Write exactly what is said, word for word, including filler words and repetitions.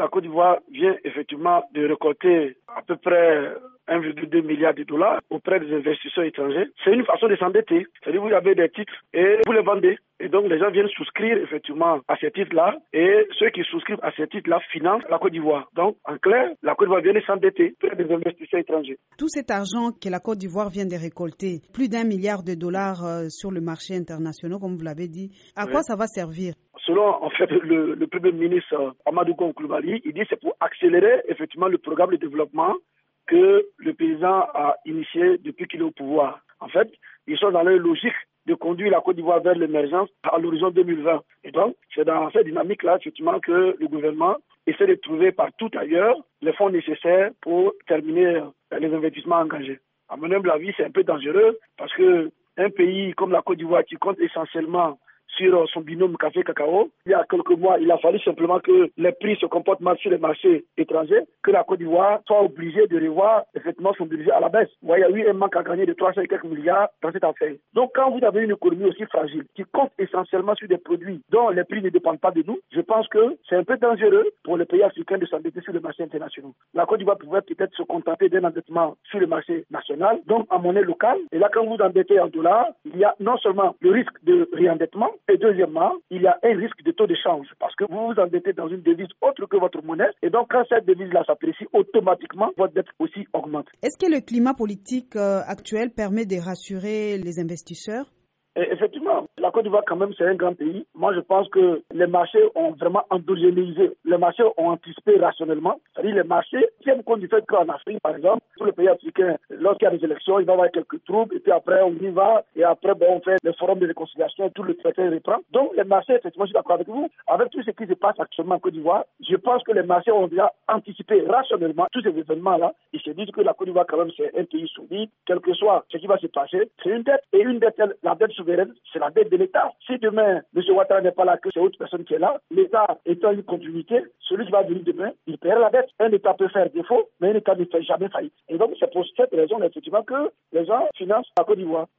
la Côte d'Ivoire vient effectivement de récolter à peu près un virgule deux milliard de dollars auprès des investisseurs étrangers. C'est une façon de s'endetter. C'est-à-dire que vous avez des titres et vous les vendez. Et donc les gens viennent souscrire effectivement à ces titres-là et ceux qui souscrivent à ces titres-là financent la Côte d'Ivoire. Donc en clair, la Côte d'Ivoire vient de s'endetter auprès des investisseurs étrangers. Tout cet argent que la Côte d'Ivoire vient de récolter, plus d'un milliard de dollars euh, sur le marché international, comme vous l'avez dit, à oui. quoi ça va servir? Selon en fait le, le Premier ministre Amadou Koulibaly, il dit que c'est pour accélérer effectivement le programme de développement que le président a initié depuis qu'il est au pouvoir. En fait, ils sont dans leur logique de conduire la Côte d'Ivoire vers l'émergence à l'horizon deux mille vingt. Et donc, c'est dans cette dynamique-là, effectivement, que le gouvernement essaie de trouver partout ailleurs les fonds nécessaires pour terminer les investissements engagés. À mon humble avis, c'est un peu dangereux parce que un pays comme la Côte d'Ivoire qui compte essentiellement sur son binôme café-cacao. Il y a quelques mois, il a fallu simplement que les prix se comportent mal sur les marchés étrangers, que la Côte d'Ivoire soit obligée de revoir effectivement son budget à la baisse. Vous voyez, il y a eu un manque à gagner de trois cents et quelques milliards dans cette affaire. Donc quand vous avez une économie aussi fragile, qui compte essentiellement sur des produits dont les prix ne dépendent pas de nous, je pense que c'est un peu dangereux pour les pays africains de s'endetter sur les marchés internationaux. La Côte d'Ivoire pouvait peut-être se contenter d'un endettement sur le marché national, donc en monnaie locale. Et là, quand vous endettez en dollars, il y a non seulement le risque de réendettement, et deuxièmement, il y a un risque de taux de change parce que vous vous endettez dans une devise autre que votre monnaie et donc quand cette devise-là s'apprécie, automatiquement, votre dette aussi augmente. Est-ce que le climat politique euh, actuel permet de rassurer les investisseurs? Et effectivement, la Côte d'Ivoire, quand même, c'est un grand pays. Moi, je pense que les marchés ont vraiment endogénéisé. Les marchés ont anticipé rationnellement. C'est-à-dire les marchés tiennent compte du fait qu'en Afrique, par exemple, pour le pays africain, lorsqu'il y a des élections, il va y avoir quelques troubles, et puis après, on y va, et après, bon, on fait le forum de réconciliation, tout le traité reprend. Donc, les marchés, effectivement, je suis d'accord avec vous, avec tout ce qui se passe actuellement en Côte d'Ivoire, je pense que les marchés ont déjà anticipé rationnellement tous ces événements-là. Ils se disent que la Côte d'Ivoire, quand même, c'est un pays solide, quel que soit ce qui va se passer. C'est une dette, et une dette, la dette c'est la dette de l'État. Si demain, M. Ouattara n'est pas là, que c'est autre personne qui est là, l'État étant une continuité, celui qui va venir demain, il paiera la dette. Un État peut faire défaut, mais un État ne fait jamais faillite. Et donc, c'est pour cette raison, effectivement, que les gens financent la Côte d'Ivoire.